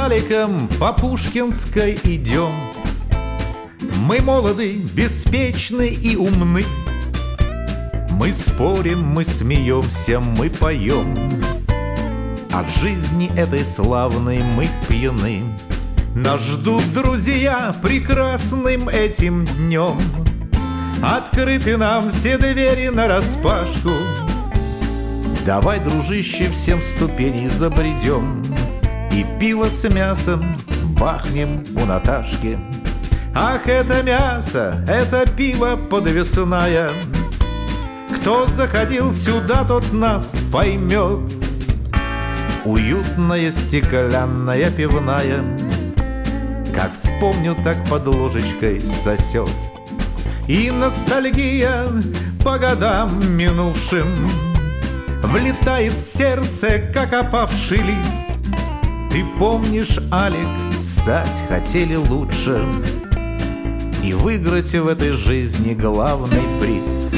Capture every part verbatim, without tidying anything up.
Аликом по Пушкинской идем. Мы молоды, беспечны и умны. Мы спорим, мы смеемся, мы поем. От жизни этой славной мы пьяны. Нас ждут друзья прекрасным этим днем. Открыты нам все двери нараспашку. Давай, дружище, всем ступеней забредем и пиво с мясом бахнем у Наташки. Ах, это мясо, это пиво подвесная. Кто заходил сюда, тот нас поймет. Уютная стеклянная пивная, как вспомню, так под ложечкой сосет. И ностальгия по годам минувшим влетает в сердце, как опавший лист. Ты помнишь, Алик, стать хотели лучше и выиграть в этой жизни главный приз.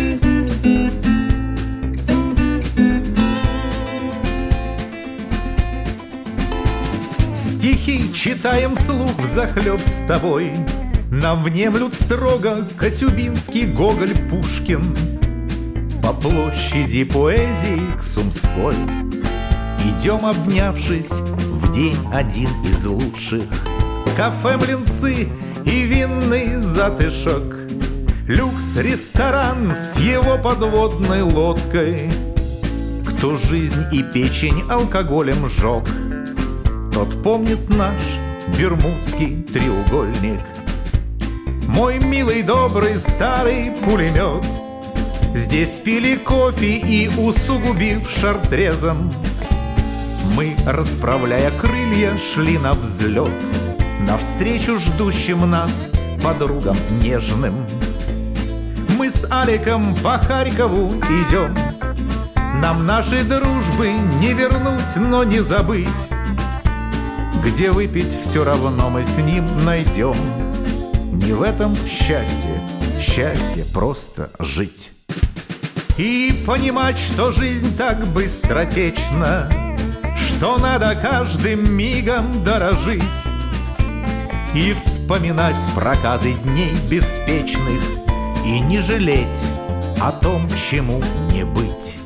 Стихи читаем вслух взахлеб с тобой. Нам внемлют строго Коцюбинский, Гоголь, Пушкин. По площади поэзии к Сумской идем, обнявшись, в день один из лучших. Кафе, млинцы и винный затишок, люкс-ресторан с его подводной лодкой. Кто жизнь и печень алкоголем жег, тот помнит наш Бермудский треугольник. Мой милый, добрый, старый пулемет. Здесь пили кофе и, усугубив шартрезом, мы, расправляя крылья, шли на взлет навстречу ждущим нас подругам нежным. Мы с Аликом по Харькову идем. Нам нашей дружбы не вернуть, но не забыть. Где выпить все равно мы с ним найдем. Не в этом счастье, счастье просто жить. И понимать, что жизнь так быстротечна, что надо каждым мигом дорожить. И вспоминать проказы дней беспечных и не жалеть о том, чему не быть.